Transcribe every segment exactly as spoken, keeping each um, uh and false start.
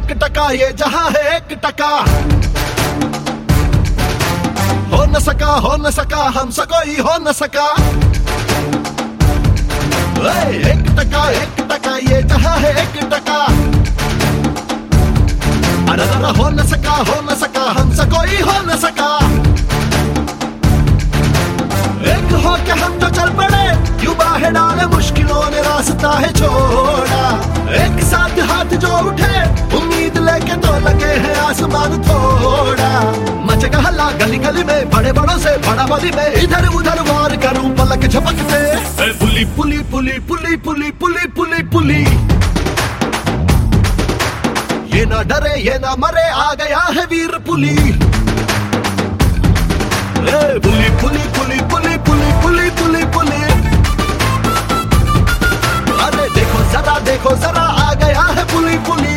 एक टका ये जहां है एक टका, हो न सका हो न सका हमसे कोई हो न सका। एक टका एक टका ये जहां है एक टका, अरे अरे हो न सका हो न सका हमसे कोई हो न सका। एक हो के हम तो चल पड़े, युवा है डाले मुश्किलों ने रास्ता है छोड़ा। एक साथ हाथ जो उठे, उम्मीद लेके तो लगे हैं आसमान थोड़ा। मचेगा हल्ला गली गली में, बड़े बड़ों से बड़ा बली में, इधर उधर वार करूं पलक झपकते। पुली पुली पुली पुली पुली पुली पुली पुली, ये ना डरे ये ना मरे, आ गया है वीर पुली। पुली पुली पुली पुली पुली पुली पुली पुली, अरे देखो जरा देखो जरा, आ गया है पुली पुली।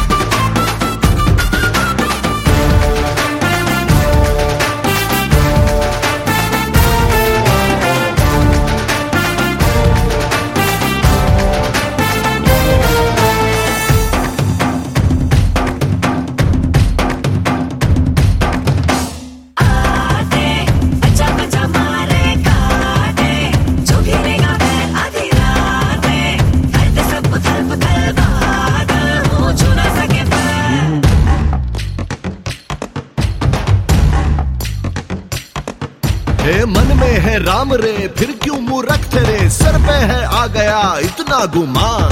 मन में है राम रे, फिर क्यों मुंह रखते रे, सर पे है आ गया इतना गुमान।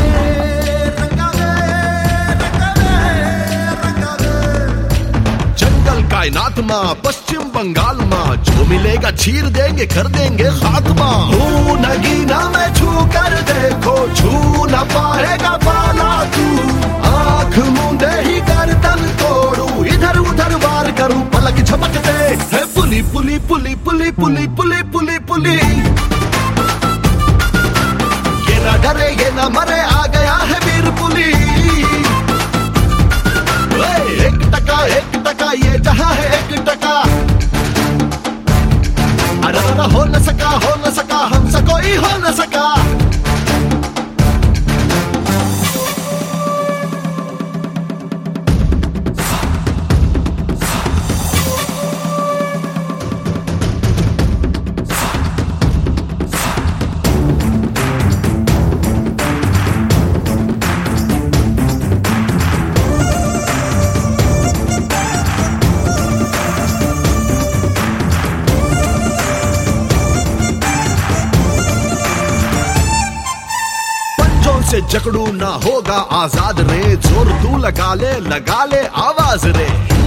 जंगल कायनात माँ, पश्चिम बंगाल माँ, जो मिलेगा चीर देंगे कर देंगे खात्मा। हूँ नगीना में छू कर देखो, छू न पाएगा पाला तू। आंख मूंदे ही गर्दन तोड़ू, इधर उधर वार करूं पलक झपकते। पुली पुली पुली पुली पुली पुली पुली पुली, ये ना डरे ये ना मरे, आ गया है वीर पुली। एक टका एक टका ये जहां है एक टका, अरे अरे हो न सका हो न सका हमसे कोई हो न सका। से जकड़ू ना होगा आजाद रे, जोर तू लगा ले लगा ले आवाज रे।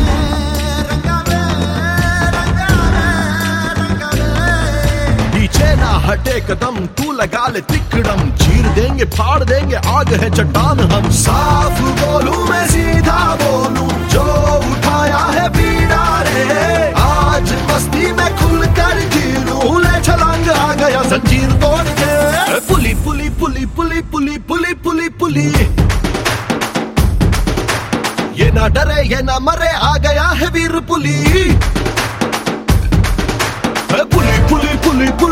पीछे ना हटे कदम, तू लगा ले तिकड़म, चीर देंगे फाड़ देंगे आग है चट्टान हम। साफ बोलूं मैं सीधा बोलूं, जो उठाया है पीड़ा रे, आज मस्ती में खुल कर जी लूं। ले छलांग आ गया जंजीर तोड़ के, पुली पुली पुली पुली पुली पुली पुली पुली, ये ना डरे ये ना मरे, आ गया है वीर पुली। पुली पुली पुली पुली